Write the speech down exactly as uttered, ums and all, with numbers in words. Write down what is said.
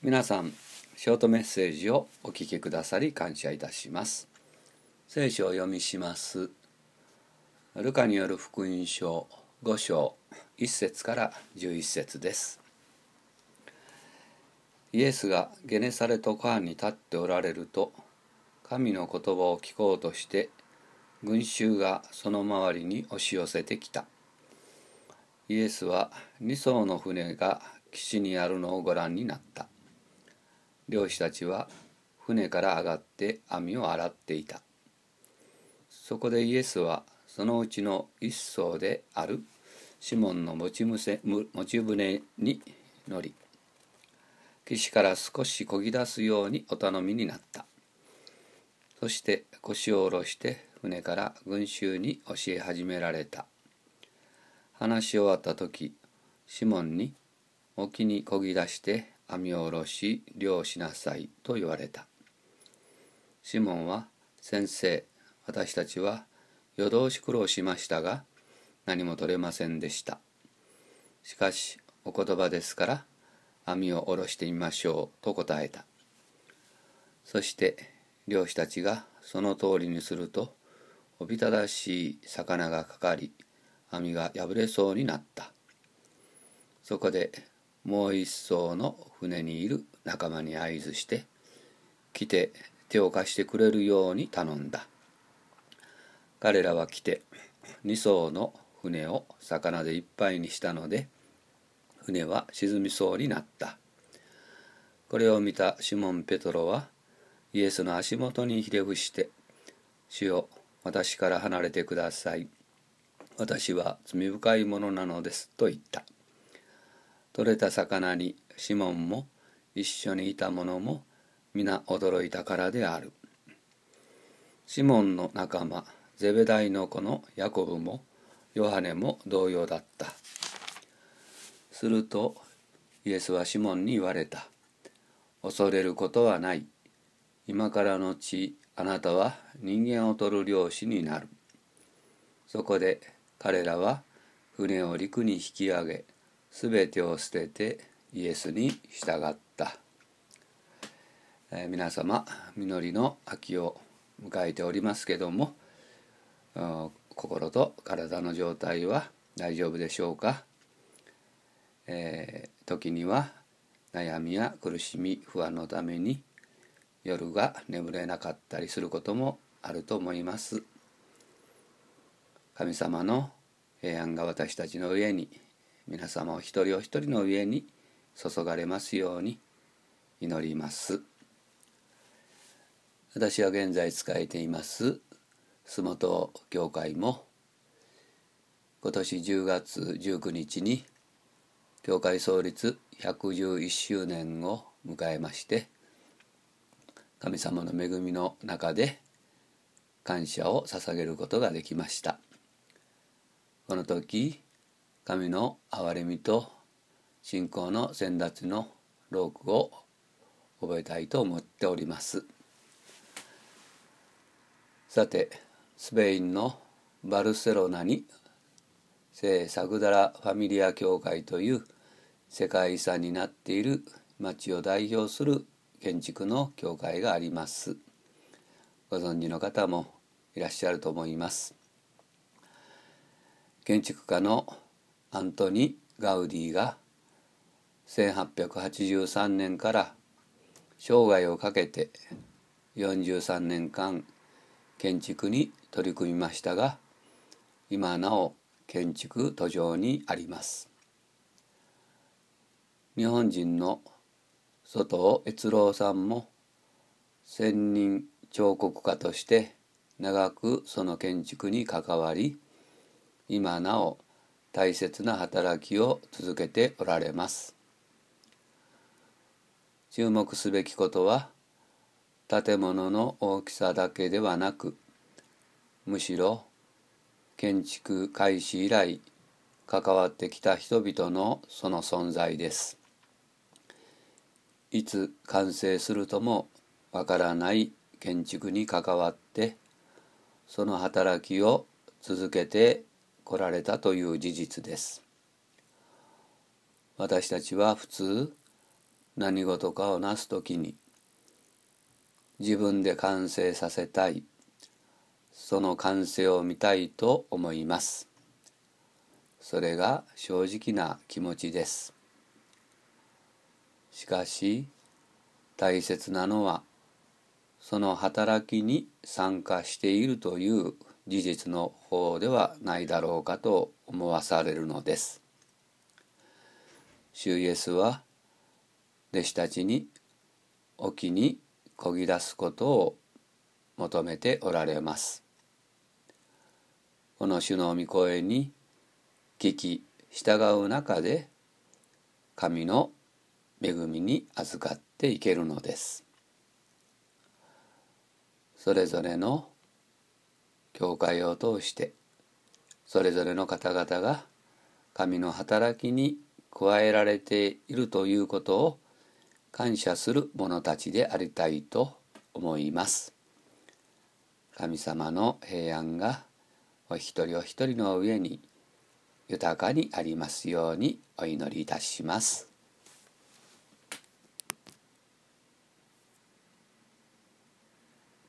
皆さん、ショートメッセージをお聞きくださり感謝いたします。聖書を読みします。ルカによる福音書ご章いっ節からじゅういち節です。イエスがゲネサレト川に立っておられると、神の言葉を聞こうとして、群衆がその周りに押し寄せてきた。イエスはに艘の船が岸にあるのをご覧になった。漁師たちは船から上がって網を洗っていた。そこでイエスはそのうちの一艘であるシモンの持ち船に乗り、岸から少し漕ぎ出すようにお頼みになった。そして腰を下ろして船から群衆に教え始められた。話し終わった時、シモンに沖に漕ぎ出して網を下ろし漁しなさいと言われた。シモンは、先生、私たちは夜通し苦労しましたが何も取れませんでした。しかしお言葉ですから網を下ろしてみましょうと答えた。そして漁師たちがその通りにすると、おびただしい魚がかかり網が破れそうになった。そこでもう一艘の船にいる仲間に合図して来て手を貸してくれるように頼んだ。彼らは来て二艘の船を魚でいっぱいにしたので、船は沈みそうになった。これを見たシモン・ペトロはイエスの足元にひれ伏して、主よ、私から離れてください。私は罪深いものなのですと言った。取れた魚にシモンも一緒にいた者も皆驚いたからである。シモンの仲間ゼベダイの子のヤコブもヨハネも同様だった。するとイエスはシモンに言われた。恐れることはない。今からのちあなたは人間を取る漁師になる。そこで彼らは船を陸に引き上げ、すべてを捨ててイエスに従った。えー、皆様、実りの秋を迎えておりますけども、心と体の状態は大丈夫でしょうか。えー、時には悩みや苦しみ、不安のために夜が眠れなかったりすることもあると思います。神様の平安が私たちの上に、皆様お一人お一人の上に注がれますように祈ります。私は現在仕えています洲本教会も、今年じゅうがつじゅうくにちに教会創立ひゃくじゅういっしゅうねんを迎えまして、神様の恵みの中で感謝を捧げることができました。この時、神の憐れみと信仰の先達の労苦を覚えたいと思っております。さて、スペインのバルセロナに聖サグダラ・ファミリア教会という世界遺産になっている町を代表する建築の教会があります。ご存知の方もいらっしゃると思います。建築家のアントニ・ガウディがせんはっぴゃくはちじゅうさんねんから生涯をかけてよんじゅうさんねんかん建築に取り組みましたが、今なお建築途上にあります。日本人の外尾悦郎さんも専任彫刻家として長くその建築に関わり、今なお大切な働きを続けておられます。注目すべきことは、建物の大きさだけではなく、むしろ建築開始以来関わってきた人々のその存在です。いつ完成するともわからない建築に関わって、その働きを続けて来られたという事実です。私たちは普通何事かをなすときに自分で完成させたい、その完成を見たいと思います。それが正直な気持ちです。しかし大切なのはその働きに参加しているという事実の方ではないだろうかと思わされるのです。主イエスは弟子たちに沖に漕ぎ出すことを求めておられます。この主の御声に聞き従う中で神の恵みに預かっていけるのです。それぞれの教会を通してそれぞれの方々が神の働きに加えられているということを感謝する者たちでありたいと思います。神様の平安がお一人お一人の上に豊かにありますようにお祈りいたします。